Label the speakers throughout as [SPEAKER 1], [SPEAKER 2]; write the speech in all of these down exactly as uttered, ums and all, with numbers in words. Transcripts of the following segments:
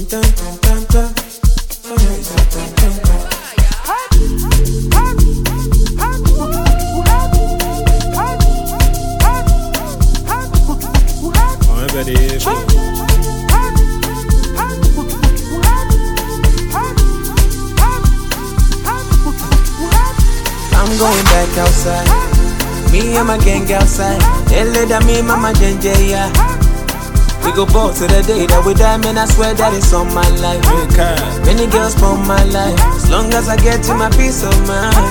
[SPEAKER 1] dun dun dun dun. Oh yeah, dun dun dun dun. Oh, everybody. I'm going back outside. Me and my gang outside. Tell her that me, mama, J J, yeah. We go ball to the day that we die, man, I swear that it's on my life. Okay. Many girls for my life, as long as I get to my peace of mind.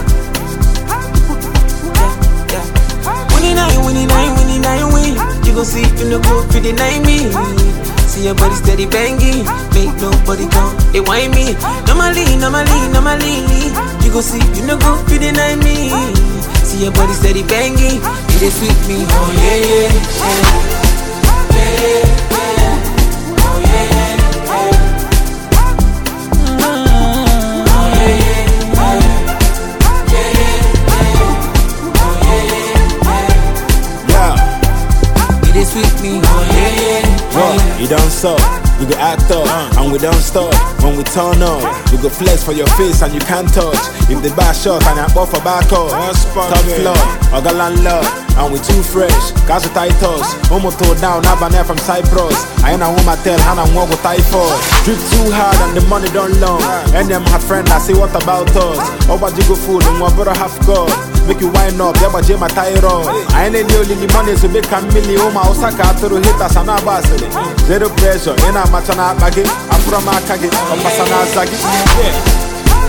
[SPEAKER 1] Yeah, yeah. Winning nine, winning nine, winning nine, win. You go see if you no go for the nine me. See your body steady banging, make nobody come, they whine me. Normally, normally, normally. You go see if you no go for the nine me. See your body steady banging, it is sweet me. Oh yeah, yeah, yeah. Sweet me, oh yeah, yeah.
[SPEAKER 2] Well, you don't suck, we go act up, uh, and we don't stop. When we turn up, we go flex for your face and you can't touch. If the bar shot and I bought for back up, top floor, or galan love, and we too fresh. Cause we tight us, homo toe down, Abane from Cyprus. I ain't a woman tell, and I'm one with typhoid. Drip too hard and the money don't long. And them had friend, I say what about us? Oh, what you go fool, and what brother half God. Make you wind up, yeah, but my thyroid. I ain't the only money, so make a million. Oh, my Osaka to hit us and a basili. Zero pressure, in a machana bagi, I'm from a kagi, or Masana Zagi. Yeah.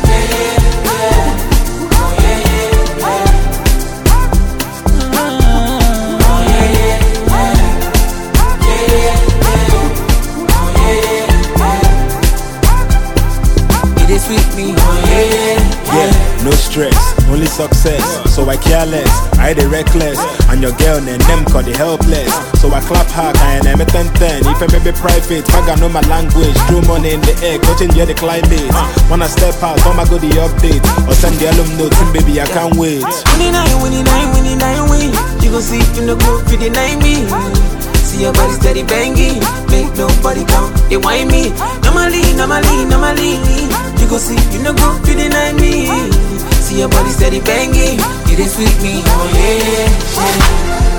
[SPEAKER 1] It is sweet me, oh yeah, yeah.
[SPEAKER 2] Yeah, no stress, only success. So I careless, I the reckless. And your girl and them call the helpless. So I clap hard and I'm a ten ten. If I may be private, I got know my language. Throw money in the air, coaching the climate. Wanna step out, I'ma go the update. Or send the alum notes, and baby I can't wait.
[SPEAKER 1] Winning nine, winning nine, winning nine, win. You go see if you no go for the nine me. See your body steady banging, make nobody come, they whine me. Normally, normally, normally. You go see, you no go for the nine me. See your body steady banging, it is sweet me, oh yeah, yeah.